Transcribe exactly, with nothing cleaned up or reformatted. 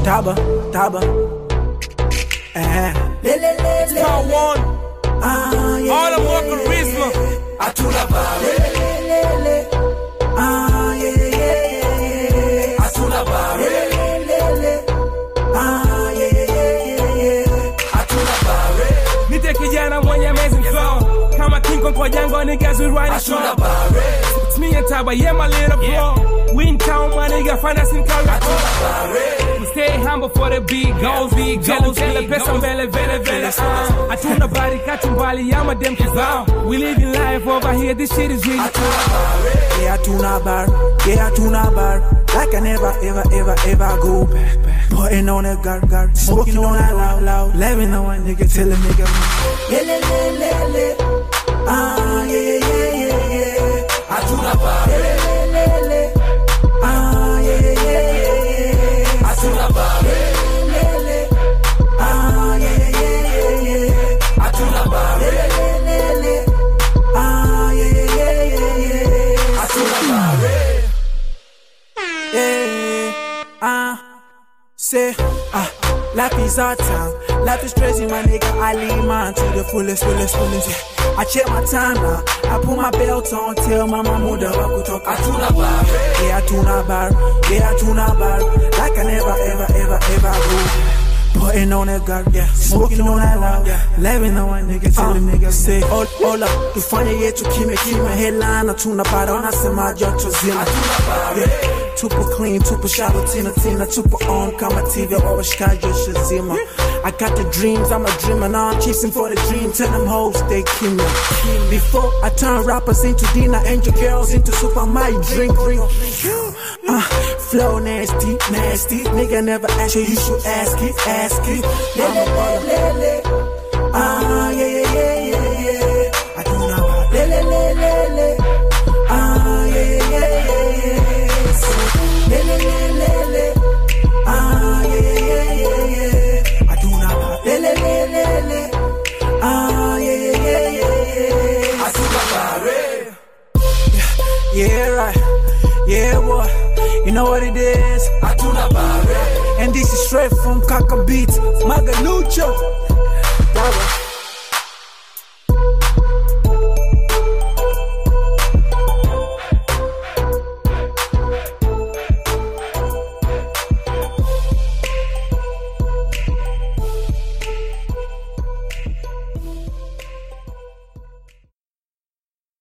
Taba, Taba. Eh. It's part one. Ah, yeah. All of more charisma. Atuna bare. Ah, yeah, yeah, yeah. Atuna bare. Ah, yeah, yeah, yeah. Atuna bare. Nite kijana mwenye amazing flow. Kama King Kong kwa jango, niggas we ride the show. Atuna bare. It's me and Taba, yeah, my little bro. Yeah. We in town, my nigga, find us in Cali. Atuna bare. We stay humble for the beat goes, beat goes, vele pesa mbele, vele, vele, uh. Atuna bari, kachumbali, I'm a damn kizao. We living life over here, this shit is really cool. Yeah, Atuna bar, yeah, Atuna bar. Like I never, ever, ever, ever go back, back. Putting on that guard, guard, smoking on that loud, loud. Loving on one nigga, tell a nigga, yeah, le, le, le, le. Ah, yeah, yeah, yeah, yeah. Atuna bare. Le, le, le. Ah, yeah, yeah, yeah, yeah. Atuna bare. Le, le. Ah, yeah, yeah, yeah, yeah. Atuna bare. Le, le. Ah, yeah, yeah, yeah, yeah. Atuna bare. Yeah, ah, say, ah, life is our time. Life is crazy, my nigga. I leave mine to the fullest, fullest, fullest. Yeah. I check my time now. I put my belt on, tell my mama that I could talk. Atuna bare. Yeah, Atuna bar. Yeah, Atuna bar. Like I never, ever, ever, ever go. Putting on that guard, yeah. Smoking on that loud, yeah. Loving on one nigga, tell uh, them niggas say, all, all up. Tufanya yetu kime kime headline. Atuna bar. Unasema joto zima. Atuna bare. Tupo clean, tupo shower, tina, tina, tupo on, kama T V, or shikajo shazima. I got the dreams, I'm a dreamer, now I'm chasing for the dream, tell them hoes they kill me. Before I turn rappers into dinner, angel girls into super, my drink, drink. Uh, flow nasty, nasty, nigga never ask you, you should ask it, ask it. I'm a baller. Ah, yeah, yeah, yeah, yeah, yeah. I do not, le, le, le, le, le. Ah, yeah, yeah, yeah, yeah, yeah. Le, le, le, le, le. Ah, yeah, yeah, yeah, yeah. I do not. Le, le, le, le, le. Ah, yeah, yeah, yeah, yeah, yeah. Atuna bare. Yeah, right. Yeah, boy. You know what it is? Atuna bare. And this is straight from Kaka Beats. Magalucho.